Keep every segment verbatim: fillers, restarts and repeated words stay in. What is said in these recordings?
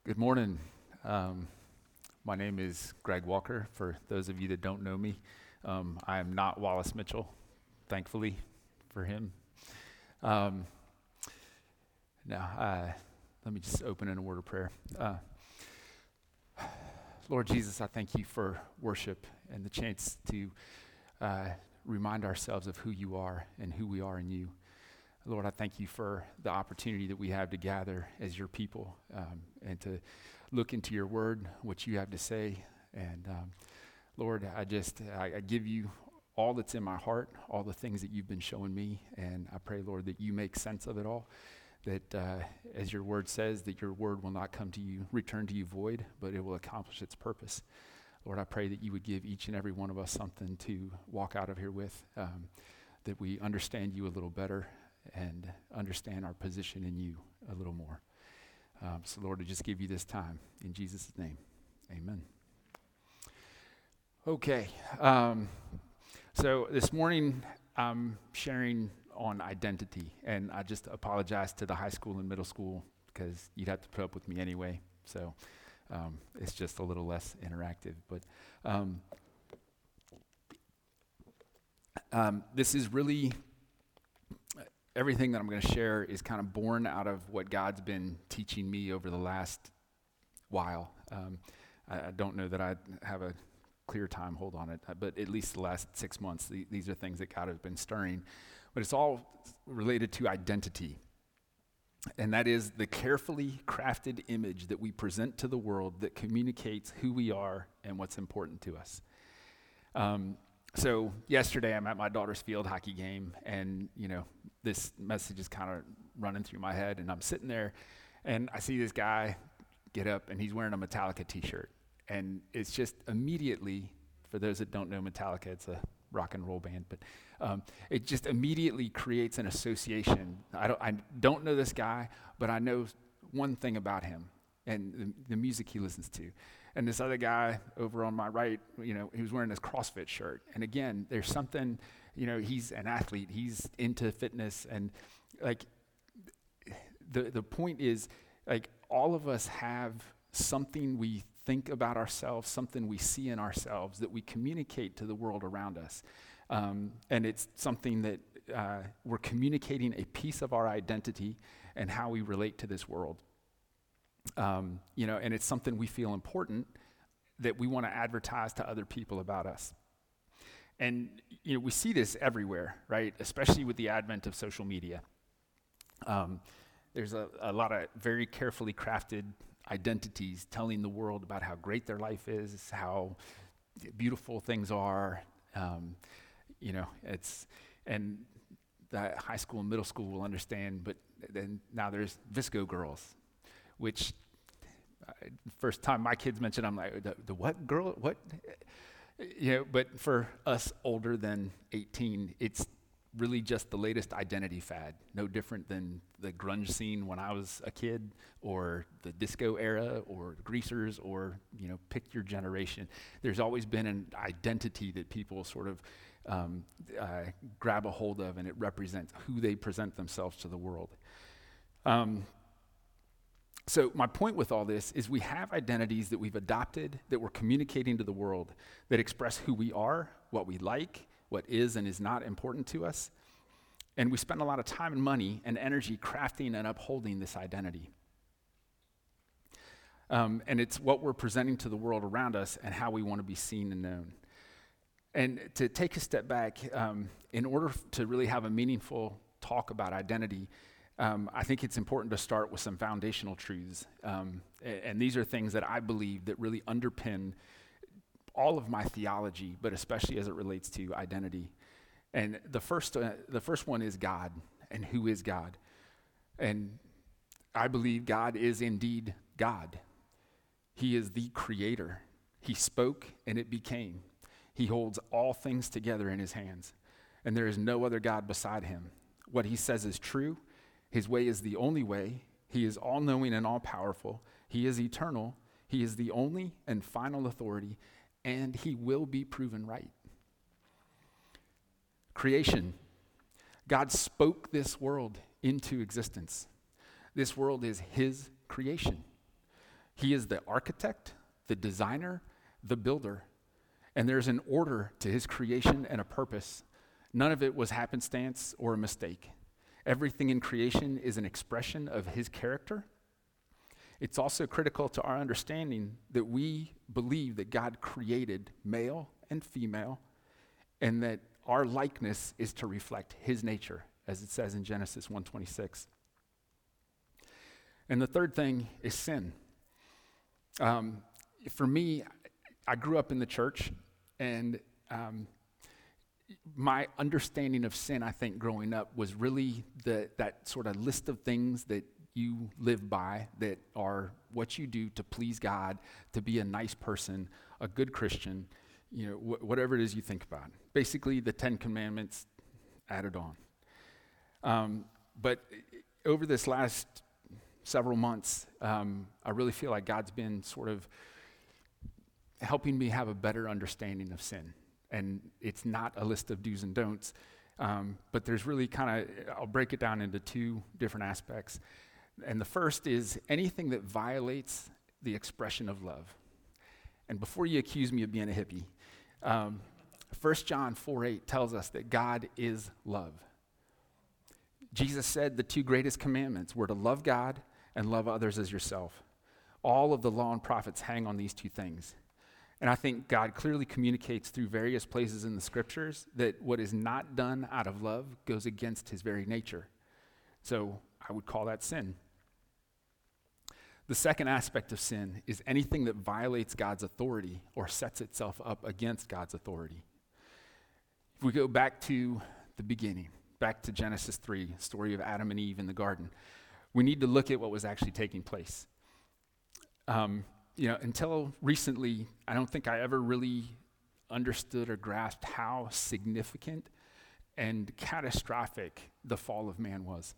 Good morning. Um, my name is Greg Walker. For those of you that don't know me, um, I am not Wallace Mitchell, thankfully for him. Um, now, uh, let me just open in a word of prayer. Uh, Lord Jesus, I thank you for worship and the chance to uh, remind ourselves of who you are and who we are in you. Lord, I thank you for the opportunity that we have to gather as your people um, and to look into your word, what you have to say. And um, Lord, I just, I, I give you all that's in my heart, all the things that you've been showing me. And I pray, Lord, that you make sense of it all. That uh, as your word says, that your word will not come to you, return to you void, but it will accomplish its purpose. Lord, I pray that you would give each and every one of us something to walk out of here with, um, that we understand you a little better and understand our position in you a little more. Um, so, Lord, I just give you this time. In Jesus' name, amen. Okay. Um, so this morning, I'm sharing on identity. And I just apologize to the high school and middle school because you'd have to put up with me anyway. So um, it's just a little less interactive. But um, um, this is really... Everything that I'm going to share is kind of born out of what God's been teaching me over the last while. Um, I, I don't know that I have a clear time hold on it, but at least the last six months, the, these are things that God has been stirring. But it's all related to identity. And that is the carefully crafted image that we present to the world that communicates who we are and what's important to us. Um, So yesterday I'm at my daughter's field hockey game, and you know this message is kind of running through my head, and I'm sitting there, and I see this guy get up, and he's wearing a Metallica T-shirt, and it's just immediately, for those that don't know Metallica, it's a rock and roll band, but um, it just immediately creates an association. I don't, I don't know this guy, but I know one thing about him and the, the music he listens to. And this other guy over on my right, you know, he was wearing this CrossFit shirt. And again, there's something, you know, he's an athlete. He's into fitness. And, like, the the point is, like, all of us have something we think about ourselves, something we see in ourselves that we communicate to the world around us. Um, and it's something that uh, we're communicating a piece of our identity and how we relate to this world. Um, you know, and it's something we feel important that we want to advertise to other people about us. And, you know, we see this everywhere, right? Especially with the advent of social media. Um, there's a, a lot of very carefully crafted identities telling the world about how great their life is, how beautiful things are. Um, you know, it's, and the high school and middle school will understand, but then now there's Visco girls, which uh, first time my kids mentioned, I'm like, the, the what girl, what? You know, but for us older than eighteen, it's really just the latest identity fad, no different than the grunge scene when I was a kid, or the disco era, or the greasers, or, you know, pick your generation. There's always been an identity that people sort of um, uh, grab a hold of, and it represents who they present themselves to the world. Um, So my point with all this is we have identities that we've adopted, that we're communicating to the world, that express who we are, what we like, what is and is not important to us. And we spend a lot of time and money and energy crafting and upholding this identity. Um, and it's what we're presenting to the world around us and how we want to be seen and known. And to take a step back, um, in order f- to really have a meaningful talk about identity, Um, I think it's important to start with some foundational truths. Um, and, and these are things that I believe that really underpin all of my theology, but especially as it relates to identity. And the first, uh, the first one is God, and who is God? And I believe God is indeed God. He is the creator. He spoke and it became. He holds all things together in his hands, and there is no other God beside him. What he says is true. His way is the only way. He is all-knowing and all-powerful. He is eternal. He is the only and final authority, and he will be proven right. Creation. God spoke this world into existence. This world is his creation. He is the architect, the designer, the builder. And there's an order to his creation and a purpose. None of it was happenstance or a mistake. Everything in creation is an expression of his character. It's also critical to our understanding that we believe that God created male and female, and that our likeness is to reflect his nature, as it says in Genesis one twenty-six. And the third thing is sin. Um, for me, I grew up in the church, and um, my understanding of sin, I think, growing up was really the, that sort of list of things that you live by that are what you do to please God, to be a nice person, a good Christian, you know, wh- whatever it is you think about. Basically, the Ten Commandments added on. Um, but over this last several months, um, I really feel like God's been sort of helping me have a better understanding of sin. And it's not a list of do's and don'ts, um, but there's really kind of, I'll break it down into two different aspects. And the first is anything that violates the expression of love. And before you accuse me of being a hippie, um, First John four eight tells us that God is love. Jesus said the two greatest commandments were to love God and love others as yourself. All of the law and prophets hang on these two things. And I think God clearly communicates through various places in the scriptures that what is not done out of love goes against his very nature. So I would call that sin. The second aspect of sin is anything that violates God's authority or sets itself up against God's authority. If we go back to the beginning, back to Genesis three, story of Adam and Eve in the garden, we need to look at what was actually taking place. Um, you know, until recently, I don't think I ever really understood or grasped how significant and catastrophic the fall of man was.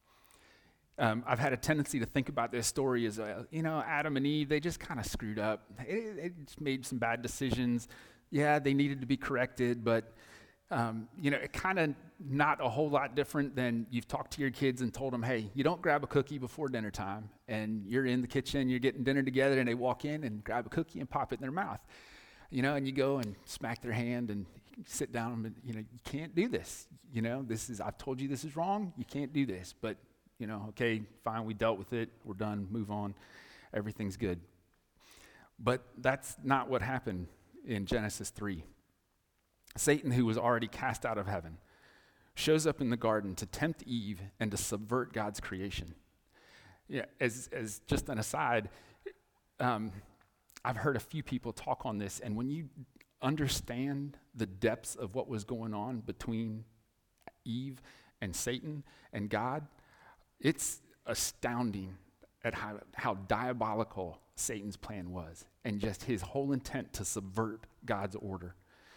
Um, I've had a tendency to think about this story as, uh, you know, Adam and Eve, they just kind of screwed up. It, it just made some bad decisions. Yeah, they needed to be corrected, but, um, you know, it kind of not a whole lot different than you've talked to your kids and told them, hey, you don't grab a cookie before dinner time, and you're in the kitchen, you're getting dinner together, and they walk in and grab a cookie and pop it in their mouth. You know, and you go and smack their hand and sit down and, you know, you can't do this. You know, this is, I've told you this is wrong, you can't do this, but you know, okay, fine, we dealt with it, we're done, move on, everything's good. But that's not what happened in Genesis three. Satan, who was already cast out of heaven, shows up in the garden to tempt Eve and to subvert God's creation. Yeah, as, as just an aside, um, I've heard a few people talk on this, and when you understand the depths of what was going on between Eve and Satan and God, it's astounding at how, how diabolical Satan's plan was and just his whole intent to subvert God's order.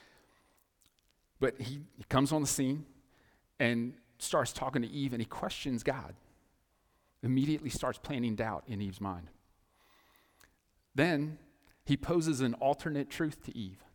But he, he comes on the scene and starts talking to Eve, and he questions God. Immediately starts planting doubt in Eve's mind. Then he poses an alternate truth to Eve.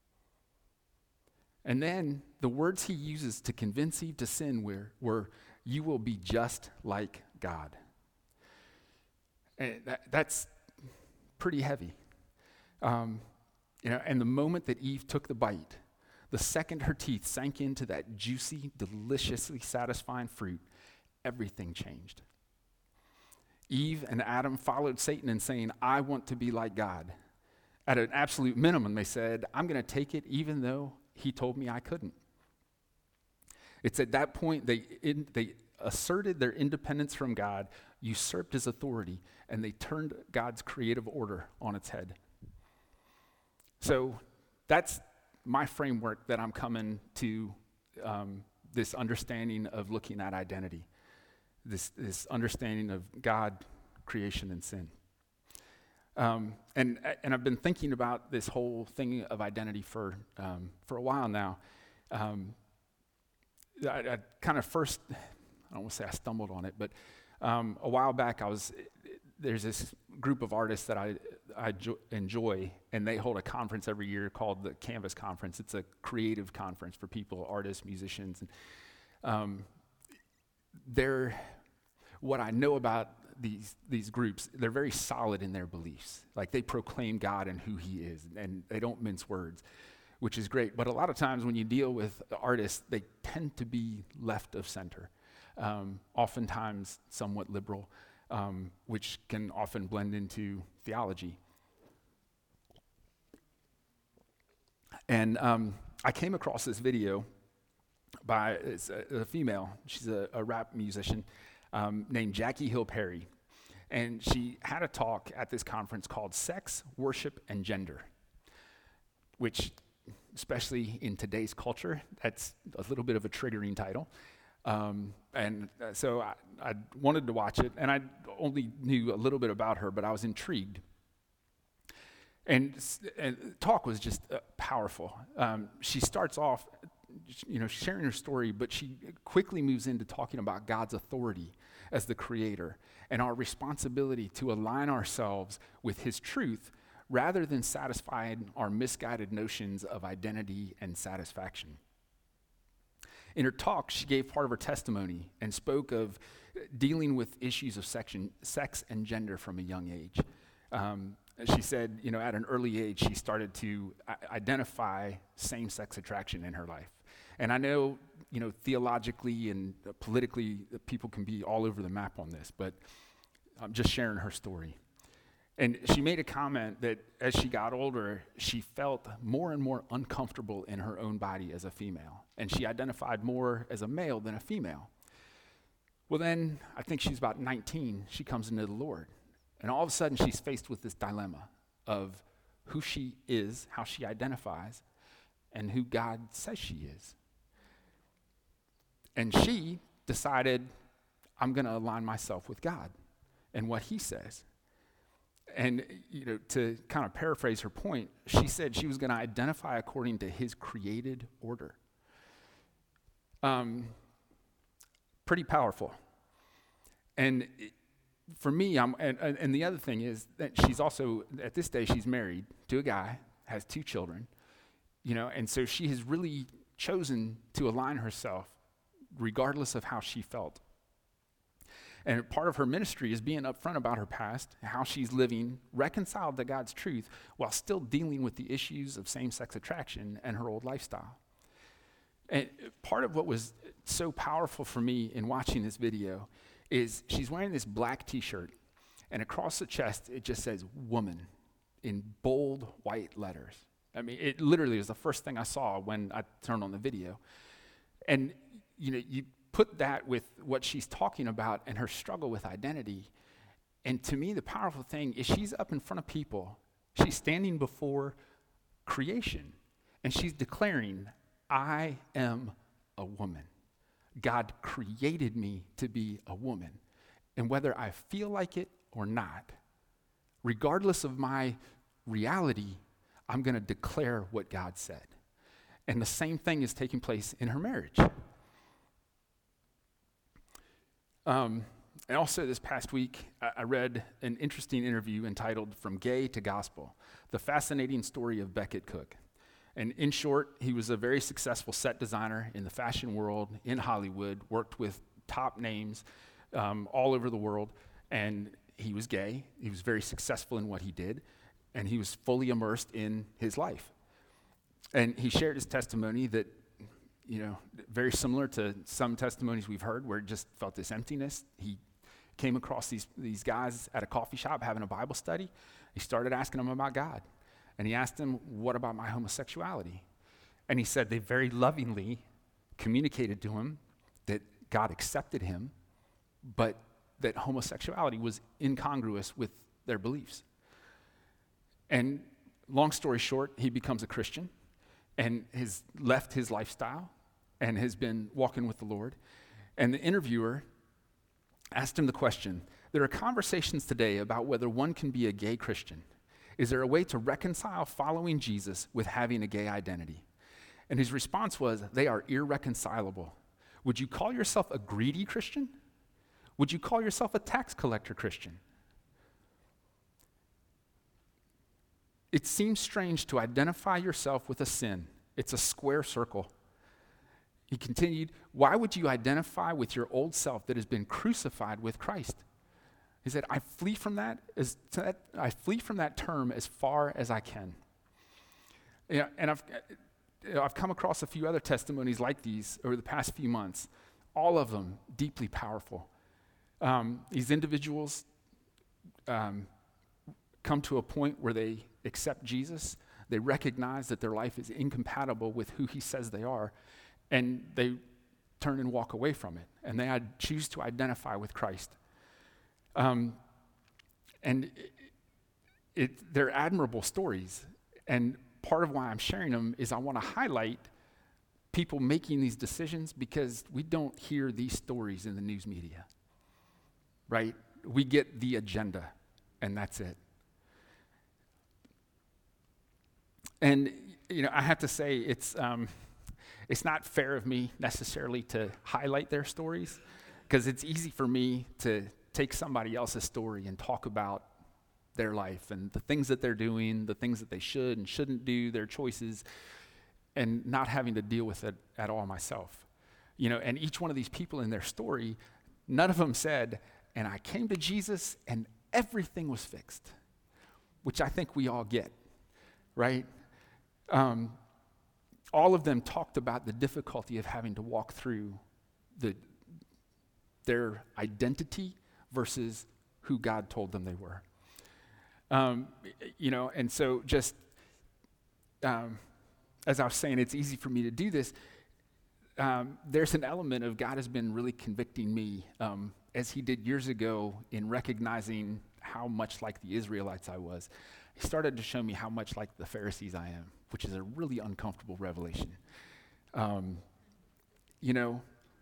And then the words he uses to convince Eve to sin were, were you will be just like God. And that, that's pretty heavy. Um, you know, and the moment that Eve took the bite, the second her teeth sank into that juicy, deliciously satisfying fruit, everything changed. Eve and Adam followed Satan in saying, I want to be like God. At an absolute minimum, they said, I'm going to take it even though he told me I couldn't. It's at that point they in, they asserted their independence from God, usurped his authority, and they turned God's creative order on its head. So that's my framework that I'm coming to um, this understanding of looking at identity, this, this understanding of God, creation, and sin. Um, and and I've been thinking about this whole thing of identity for um, for a while now. Um, I, I kind of first, I don't want to say I stumbled on it, but um, a while back I was, there's this group of artists that I, I jo- enjoy, and they hold a conference every year called the Canvas Conference. It's a creative conference for people, artists, musicians. And um, they're, what I know about these these groups, they're very solid in their beliefs. Like they proclaim God and who he is, and they don't mince words, which is great. But a lot of times when you deal with artists, they tend to be left of center, um, oftentimes somewhat liberal, um, which can often blend into theology. And um, I came across this video by it's a, a female. She's a, a rap musician um, named Jackie Hill Perry. And she had a talk at this conference called Sex, Worship, and Gender, which, especially in today's culture, that's a little bit of a triggering title. Um, and uh, so I, I wanted to watch it, and I only knew a little bit about her, but I was intrigued. And, and talk was just uh, powerful. Um, she starts off, you know, sharing her story, but she quickly moves into talking about God's authority as the creator and our responsibility to align ourselves with his truth rather than satisfying our misguided notions of identity and satisfaction. In her talk, she gave part of her testimony and spoke of dealing with issues of section, sex and gender from a young age. Um, She said, you know, at an early age, she started to I- identify same-sex attraction in her life. And I know, you know, theologically and uh, politically, uh, people can be all over the map on this, but I'm just sharing her story. And she made a comment that as she got older, she felt more and more uncomfortable in her own body as a female. And she identified more as a male than a female. Well, then, I think she's about nineteen, she comes into the Lord. And all of a sudden, she's faced with this dilemma of who she is, how she identifies, and who God says she is. And she decided, I'm going to align myself with God and what he says. And, you know, to kind of paraphrase her point, she said she was going to identify according to his created order. Um, pretty powerful. And it, For me, I'm, and, and the other thing is that she's also, at this day, she's married to a guy, has two children, you know, and so she has really chosen to align herself regardless of how she felt. And part of her ministry is being upfront about her past, how she's living, reconciled to God's truth, while still dealing with the issues of same-sex attraction and her old lifestyle. And part of what was so powerful for me in watching this video is she's wearing this black t-shirt, and across the chest, it just says woman in bold white letters. I mean, it literally was the first thing I saw when I turned on the video. And, you know, you put that with what she's talking about and her struggle with identity. And to me, the powerful thing is she's up in front of people. She's standing before creation, and she's declaring, I am a woman. God created me to be a woman. And whether I feel like it or not, regardless of my reality, I'm going to declare what God said. And the same thing is taking place in her marriage. Um, and also this past week, I, I read an interesting interview entitled From Gay to Gospel, The Fascinating Story of Becket Cook. And in short, he was a very successful set designer in the fashion world, in Hollywood, worked with top names um, all over the world, and he was gay. He was very successful in what he did, and he was fully immersed in his life. And he shared his testimony that, you know, very similar to some testimonies we've heard where it just felt this emptiness. He came across these, these guys at a coffee shop having a Bible study. He started asking them about God. And he asked him, what about my homosexuality? And he said they very lovingly communicated to him that God accepted him, but that homosexuality was incongruous with their beliefs. And long story short, he becomes a Christian and has left his lifestyle and has been walking with the Lord. And the interviewer asked him the question, there are conversations today about whether one can be a gay Christian. Is there a way to reconcile following Jesus with having a gay identity? And his response was, they are irreconcilable. Would you call yourself a greedy Christian? Would you call yourself a tax collector Christian? It seems strange to identify yourself with a sin. It's a square circle. He continued, why would you identify with your old self that has been crucified with Christ? He said, I flee from that as that, I flee from that term as far as I can. You know, and I've you know, I've come across a few other testimonies like these over the past few months. All of them deeply powerful. Um, these individuals um, come to a point where they accept Jesus. They recognize that their life is incompatible with who he says they are, and they turn and walk away from it, and they ad- choose to identify with Christ. Um, and it, it, they're admirable stories, and part of why I'm sharing them is I want to highlight people making these decisions because we don't hear these stories in the news media, right? We get the agenda, and that's it. And, you know, I have to say, it's um, it's not fair of me necessarily to highlight their stories, because it's easy for me to take somebody else's story and talk about their life and the things that they're doing, the things that they should and shouldn't do, their choices, and not having to deal with it at all myself. You know, and each one of these people in their story, none of them said, and I came to Jesus and everything was fixed, which I think we all get, right? Um, all of them talked about the difficulty of having to walk through the their identity versus who God told them they were. Um, you know, and so just um, as I was saying, it's easy for me to do this. Um, there's an element of God has been really convicting me, um, as he did years ago in recognizing how much like the Israelites I was. He started to show me how much like the Pharisees I am, which is a really uncomfortable revelation. Um, you know,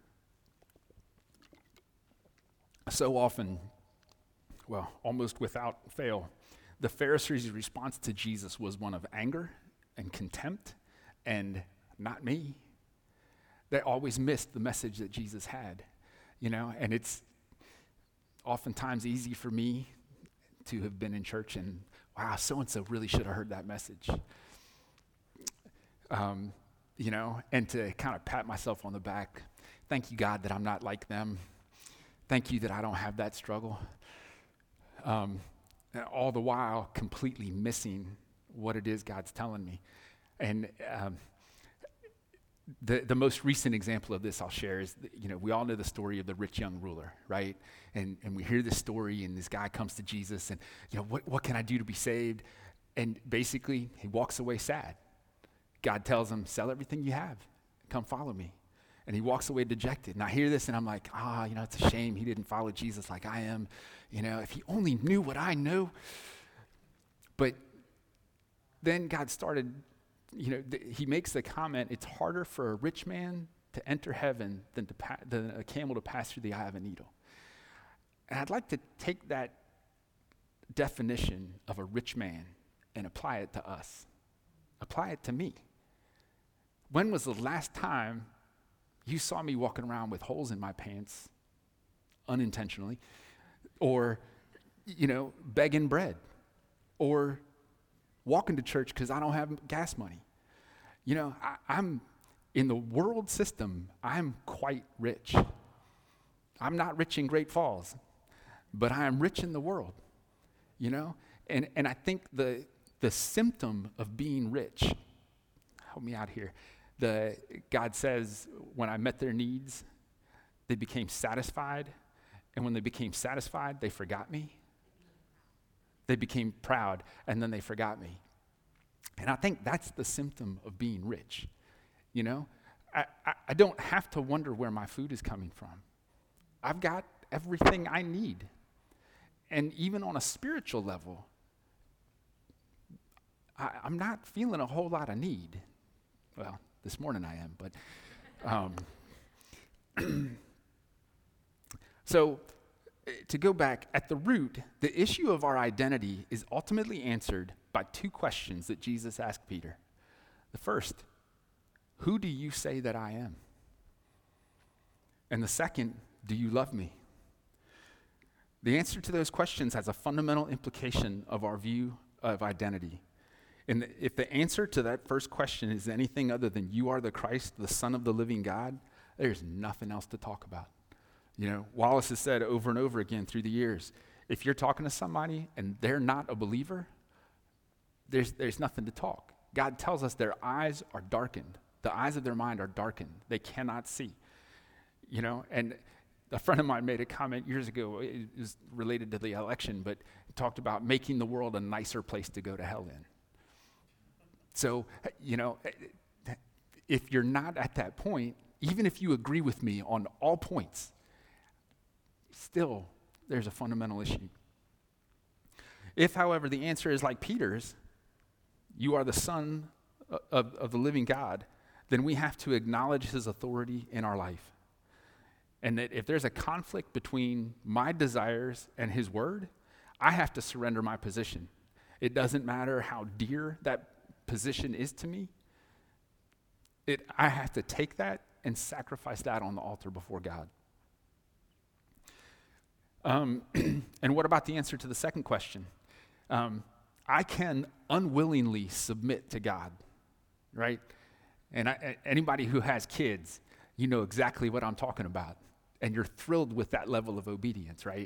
so often, well, almost without fail, the Pharisees' response to Jesus was one of anger and contempt, and not me. They always missed the message that Jesus had, you know, and it's oftentimes easy for me to have been in church and, wow, so-and-so really should have heard that message. Um, you know, and to kind of pat myself on the back. Thank you, God, that I'm not like them. Thank you that I don't have that struggle. Um, all the while completely missing what it is God's telling me. And um, the the most recent example of this I'll share is, you know, we all know the story of the rich young ruler, right? And and we hear this story, and this guy comes to Jesus, and, you know, what, what can I do to be saved? And basically, he walks away sad. God tells him, sell everything you have, come follow me. And he walks away dejected. And I hear this, and I'm like, ah, oh, you know, it's a shame he didn't follow Jesus like I am. You know, if he only knew what I know. But then God started, you know, th- he makes the comment, it's harder for a rich man to enter heaven than, to pa- than a camel to pass through the eye of a needle. And I'd like to take that definition of a rich man and apply it to us. Apply it to me. When was the last time you saw me walking around with holes in my pants unintentionally, or, you know, begging bread, or walking to church because I don't have gas money? You know, I, I'm in the world system, I'm quite rich. I'm not rich in Great Falls, but I am rich in the world, you know? And and I think the the symptom of being rich, help me out here, the God says, when I met their needs, they became satisfied, and when they became satisfied, they forgot me. They became proud, and then they forgot me. And I think that's the symptom of being rich, you know? I, I, I don't have to wonder where my food is coming from. I've got everything I need. And even on a spiritual level, I, I'm not feeling a whole lot of need. Well, this morning I am, but um, so uh, to go back, at the root, the issue of our identity is ultimately answered by two questions that Jesus asked Peter. The first, who do you say that I am? And the second, do you love me? The answer to those questions has a fundamental implication of our view of identity. And if the answer to that first question is anything other than you are the Christ, the Son of the living God, there's nothing else to talk about. You know, Wallace has said over and over again through the years, if you're talking to somebody and they're not a believer, there's, there's nothing to talk. God tells us their eyes are darkened. The eyes of their mind are darkened. They cannot see. You know, and a friend of mine made a comment years ago. It was related to the election, but talked about making the world a nicer place to go to hell in. So, you know, if you're not at that point, even if you agree with me on all points, still there's a fundamental issue. If, however, the answer is like Peter's, you are the Son of, of the living God, then we have to acknowledge his authority in our life. And that if there's a conflict between my desires and his word, I have to surrender my position. It doesn't matter how dear that position is to me. It, I have to take that and sacrifice that on the altar before God. Um, and what about the answer to the second question? Um, I can unwillingly submit to God, right? And I, anybody who has kids, you know exactly what I'm talking about. And you're thrilled with that level of obedience, right?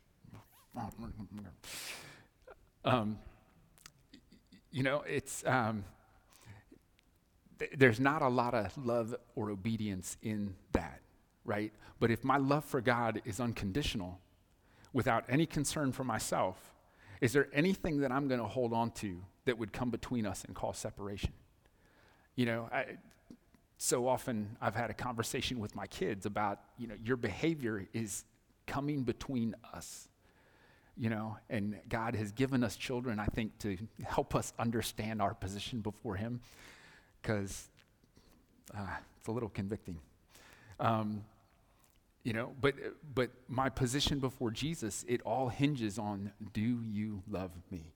Um, you know, it's, um, th- there's not a lot of love or obedience in that, right? But if my love for God is unconditional, without any concern for myself, is there anything that I'm going to hold on to that would come between us and cause separation? You know, I, so often I've had a conversation with my kids about, you know, your behavior is coming between us, you know, and God has given us children, I think, to help us understand our position before him, because uh, it's a little convicting. Um, you know, but but my position before Jesus, it all hinges on, do you love me?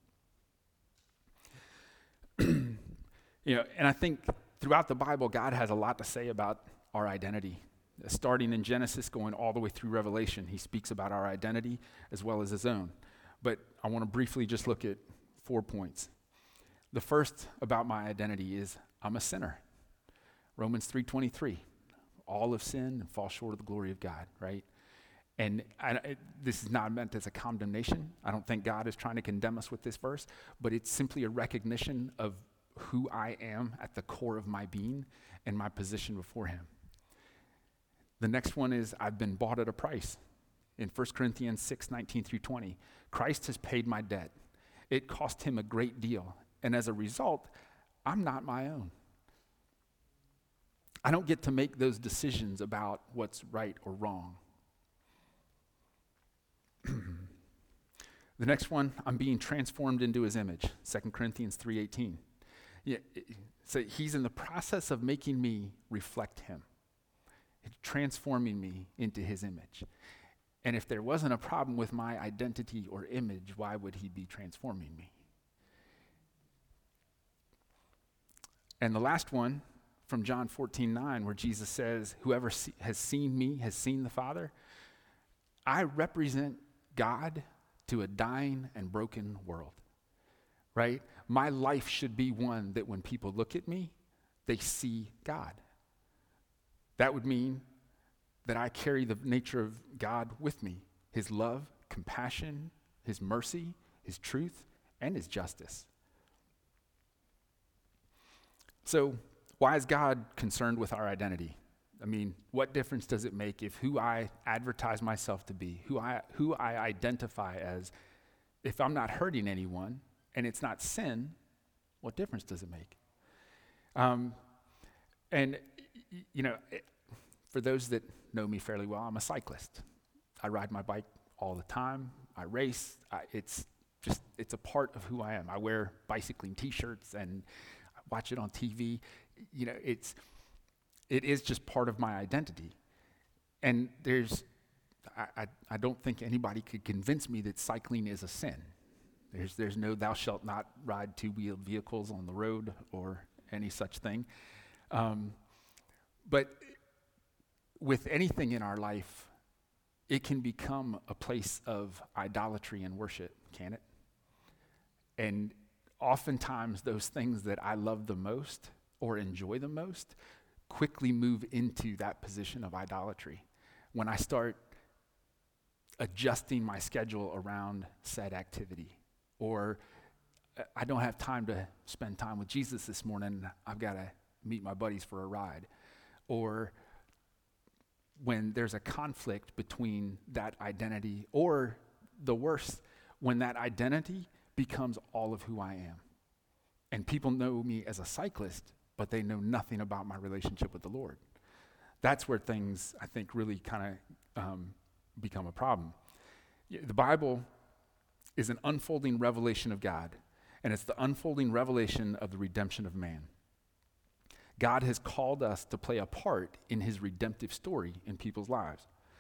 You know, and I think throughout the Bible, God has a lot to say about our identity. Starting in Genesis, going all the way through Revelation, he speaks about our identity as well as his own. But I want to briefly just look at four points. The first about my identity is I'm a sinner. Romans three twenty-three, all have sinned and fall short of the glory of God, right? And I, it, this is not meant as a condemnation. I don't think God is trying to condemn us with this verse, but it's simply a recognition of who I am at the core of my being and my position before him. The next one is I've been bought at a price. In First Corinthians six nineteen through twenty, Christ has paid my debt. It cost him a great deal. And as a result, I'm not my own. I don't get to make those decisions about what's right or wrong. The next one, I'm being transformed into his image. Second Corinthians three eighteen. Yeah, so he's in the process of making me reflect him, transforming me into his image. And if there wasn't a problem with my identity or image, why would he be transforming me? And the last one from John fourteen nine, where Jesus says, whoever see, has seen me has seen the Father. I represent God to a dying and broken world, right? My life should be one that when people look at me, they see God. That would mean that I carry the nature of God with me, his love, compassion, his mercy, his truth, and his justice. So why is God concerned with our identity? I mean, what difference does it make if who I advertise myself to be, who I who I identify as, if I'm not hurting anyone and it's not sin, what difference does it make? Um, and, y- you know, it, for those that know me fairly well, I'm a cyclist. I ride my bike all the time. I race. I, it's just, it's a part of who I am. I wear bicycling t-shirts and I watch it on T V. You know, it's, it is just part of my identity. And there's, I, I, I don't think anybody could convince me that cycling is a sin. There's, there's no thou shalt not ride two-wheeled vehicles on the road or any such thing. Um, but with anything in our life, it can become a place of idolatry and worship, can it? And oftentimes those things that I love the most or enjoy the most quickly move into that position of idolatry. When I start adjusting my schedule around said activity. Or uh, I don't have time to spend time with Jesus this morning. I've got to meet my buddies for a ride. Or when there's a conflict between that identity, or the worst, when that identity becomes all of who I am. And people know me as a cyclist, but they know nothing about my relationship with the Lord. That's where things, I think, really kind of um, become a problem. The Bible is an unfolding revelation of God, and it's the unfolding revelation of the redemption of man. God has called us to play a part in his redemptive story in people's lives.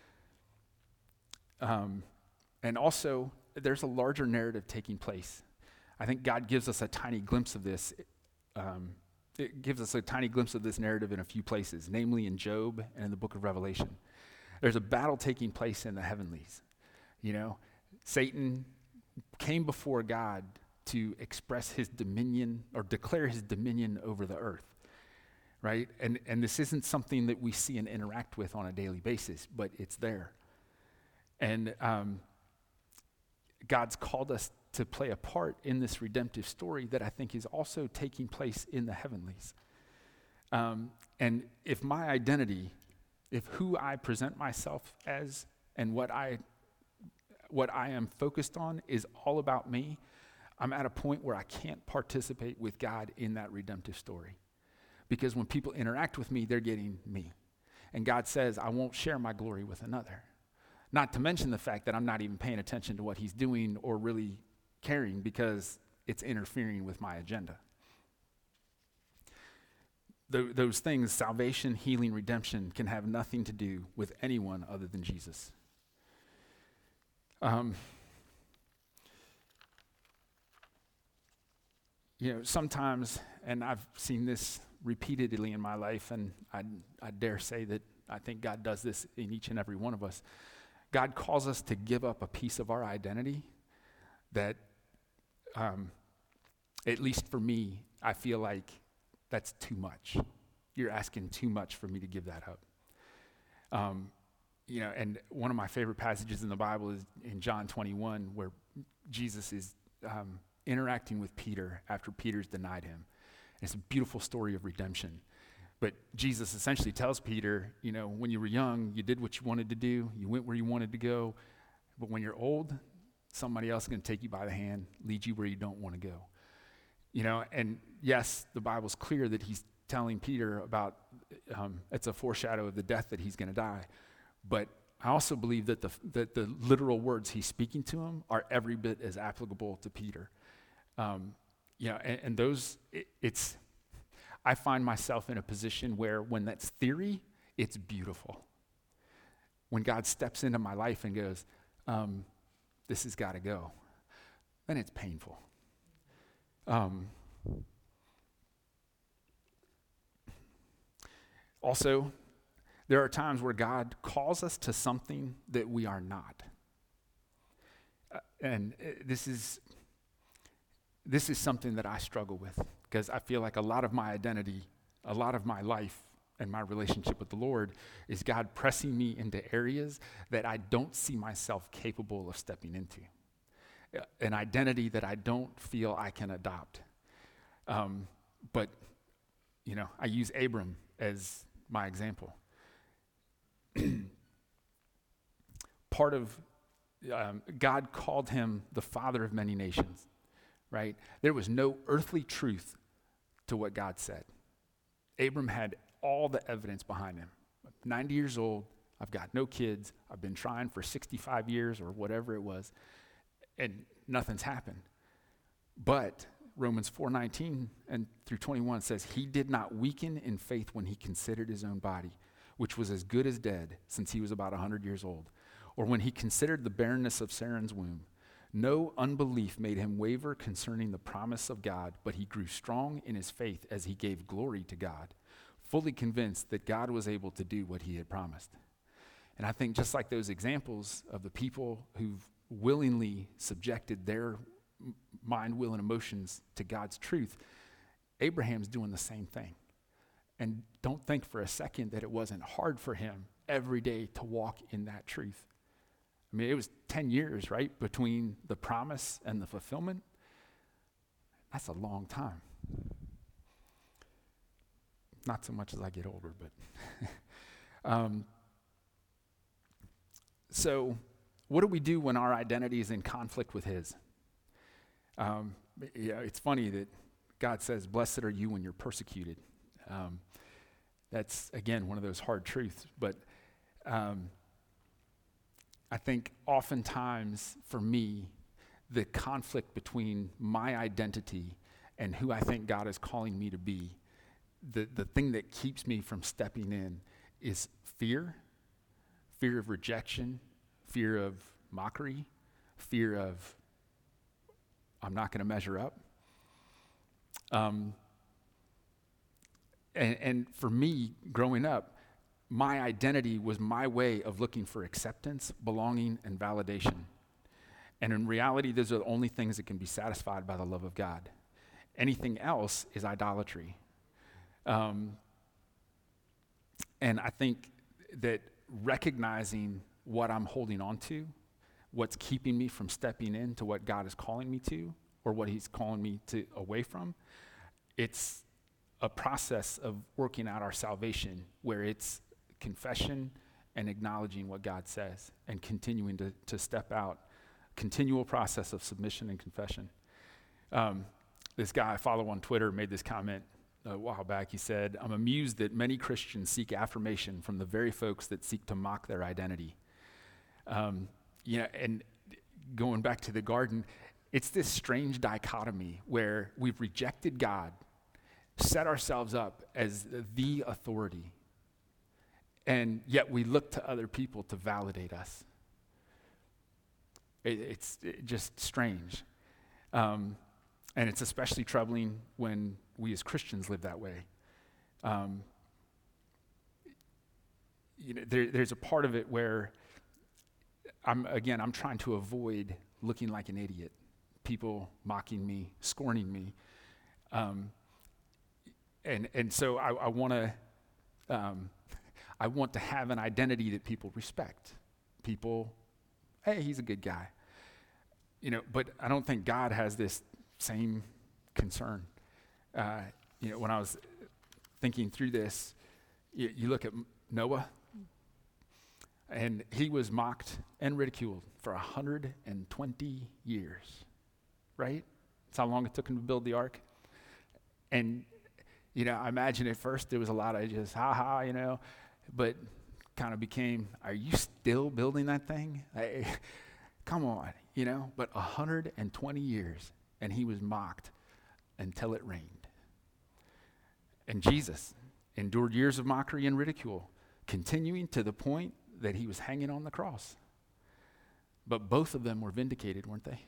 Um, and also, there's a larger narrative taking place. I think God gives us a tiny glimpse of this. Um, it gives us a tiny glimpse of this narrative in a few places, namely in Job and in the book of Revelation. There's a battle taking place in the heavenlies. You know, Satan came before God to express his dominion or declare his dominion over the earth. Right? And and this isn't something that we see and interact with on a daily basis, but it's there. And um, God's called us to play a part in this redemptive story that I think is also taking place in the heavenlies. Um, and if my identity, if who I present myself as and what I what I am focused on is all about me, I'm at a point where I can't participate with God in that redemptive story. Because when people interact with me, they're getting me. And God says, I won't share my glory with another. Not to mention the fact that I'm not even paying attention to what he's doing or really caring because it's interfering with my agenda. Th- those things, salvation, healing, redemption, can have nothing to do with anyone other than Jesus. Um, you know, sometimes, and I've seen this repeatedly in my life, and I, I dare say that I think God does this in each and every one of us. God calls us to give up a piece of our identity that, um, at least for me, I feel like that's too much. You're asking too much for me to give that up. Um, you know, and one of my favorite passages in the Bible is in John twenty-one, where Jesus is um, interacting with Peter after Peter's denied him. It's a beautiful story of redemption. But Jesus essentially tells Peter, you know, when you were young, you did what you wanted to do. You went where you wanted to go. But when you're old, somebody else is going to take you by the hand, lead you where you don't want to go. You know, and yes, the Bible's clear that he's telling Peter about, um, it's a foreshadow of the death that he's going to die. But I also believe that the that the literal words he's speaking to him are every bit as applicable to Peter. Um, You know, and, and those, it, it's, I find myself in a position where when that's theory, it's beautiful. When God steps into my life and goes, um, this has got to go, then it's painful. Um, also, there are times where God calls us to something that we are not. Uh, and uh, this is... This is something that I struggle with because I feel like a lot of my identity, a lot of my life and my relationship with the Lord is God pressing me into areas that I don't see myself capable of stepping into. An identity that I don't feel I can adopt. Um, but, you know, I use Abram as my example. Part of, um, God called him the father of many nations. Right? There was no earthly truth to what God said. Abram had all the evidence behind him. I'm ninety years old, I've got no kids, I've been trying for sixty-five years or whatever it was, and nothing's happened. But Romans four nineteen and through twenty-one says, he did not weaken in faith when he considered his own body, which was as good as dead since he was about one hundred years old, or when he considered the barrenness of Sarah's womb. No unbelief made him waver concerning the promise of God, but he grew strong in his faith as he gave glory to God, fully convinced that God was able to do what he had promised. And I think just like those examples of the people who've willingly subjected their mind, will, and emotions to God's truth, Abraham's doing the same thing. And don't think for a second that it wasn't hard for him every day to walk in that truth. I mean, it was ten years, right, between the promise and the fulfillment. That's a long time. Not so much as I get older, but um, so what do we do when our identity is in conflict with his? Um, yeah, it's funny that God says, blessed are you when you're persecuted. Um, that's, again, one of those hard truths. But um, I think oftentimes for me, the conflict between my identity and who I think God is calling me to be, the, the thing that keeps me from stepping in is fear, fear of rejection, fear of mockery, fear of I'm not going to measure up. Um, and, and for me, growing up, my identity was my way of looking for acceptance, belonging, and validation. And in reality, those are the only things that can be satisfied by the love of God. Anything else is idolatry. Um, and I think that recognizing what I'm holding on to, what's keeping me from stepping into what God is calling me to, or what he's calling me to away from, it's a process of working out our salvation where it's confession and acknowledging what God says and continuing to, to step out, continual process of submission and confession. Um, this guy I follow on Twitter made this comment a while back. He said, I'm amused that many Christians seek affirmation from the very folks that seek to mock their identity. Um, you know, and going back to the garden, it's this strange dichotomy where we've rejected God, set ourselves up as the authority, and yet we look to other people to validate us. It, it's it just strange. Um, and it's especially troubling when we as Christians live that way. Um, you know, there, there's a part of it where I'm, again, I'm trying to avoid looking like an idiot, people mocking me, scorning me. Um, and and so I, I want to um, I want to have an identity that people respect. People, hey, he's a good guy. You know, but I don't think God has this same concern. Uh, you know, when I was thinking through this, you, you look at Noah, and he was mocked and ridiculed for one hundred twenty years, right? That's how long it took him to build the ark. And, you know, I imagine at first there was a lot of just, ha-ha, you know, but kind of became, are you still building that thing? I, come on, you know, but one hundred twenty years, and he was mocked until it rained. And Jesus endured years of mockery and ridicule, continuing to the point that he was hanging on the cross. But both of them were vindicated, weren't they?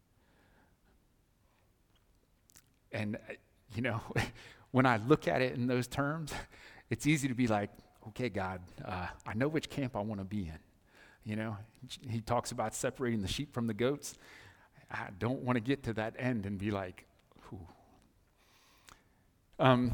And, uh, you know, when I look at it in those terms, it's easy to be like, okay, God, uh, I know which camp I want to be in. You know, he talks about separating the sheep from the goats. I don't want to get to that end and be like, whew. Um,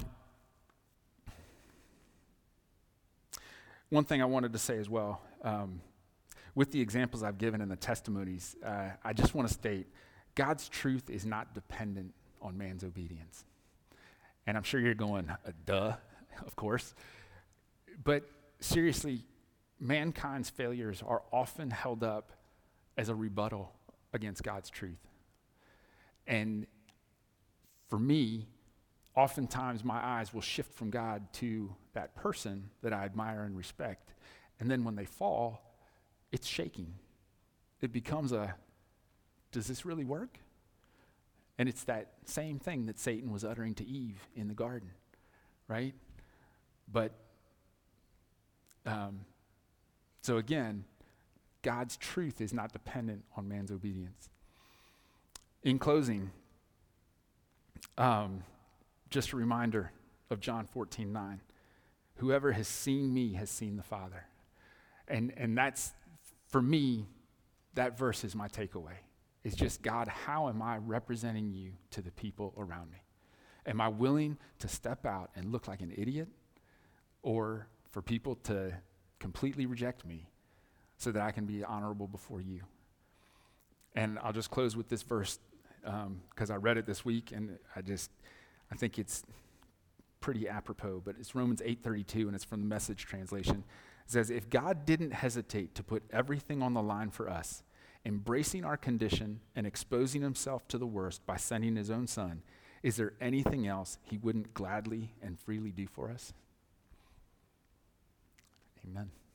one thing I wanted to say as well, um, with the examples I've given and the testimonies, uh, I just want to state, God's truth is not dependent on man's obedience. And I'm sure you're going, uh, duh, of course. But seriously, mankind's failures are often held up as a rebuttal against God's truth. And for me, oftentimes my eyes will shift from God to that person that I admire and respect. And then when they fall, it's shaking. It becomes a, does this really work? And it's that same thing that Satan was uttering to Eve in the garden, right? But, um, so again, God's truth is not dependent on man's obedience. In closing, um, just a reminder of John fourteen nine. Whoever has seen me has seen the Father. And and that's, for me, that verse is my takeaway. It's just, God, how am I representing you to the people around me? Am I willing to step out and look like an idiot, or for people to completely reject me? so that I can be honorable before you. And I'll just close with this verse because um, I read it this week, and I just, I think it's pretty apropos, but it's Romans eight thirty-two, and it's from the Message translation. It says, if God didn't hesitate to put everything on the line for us, embracing our condition and exposing himself to the worst by sending his own son, is there anything else he wouldn't gladly and freely do for us? Amen.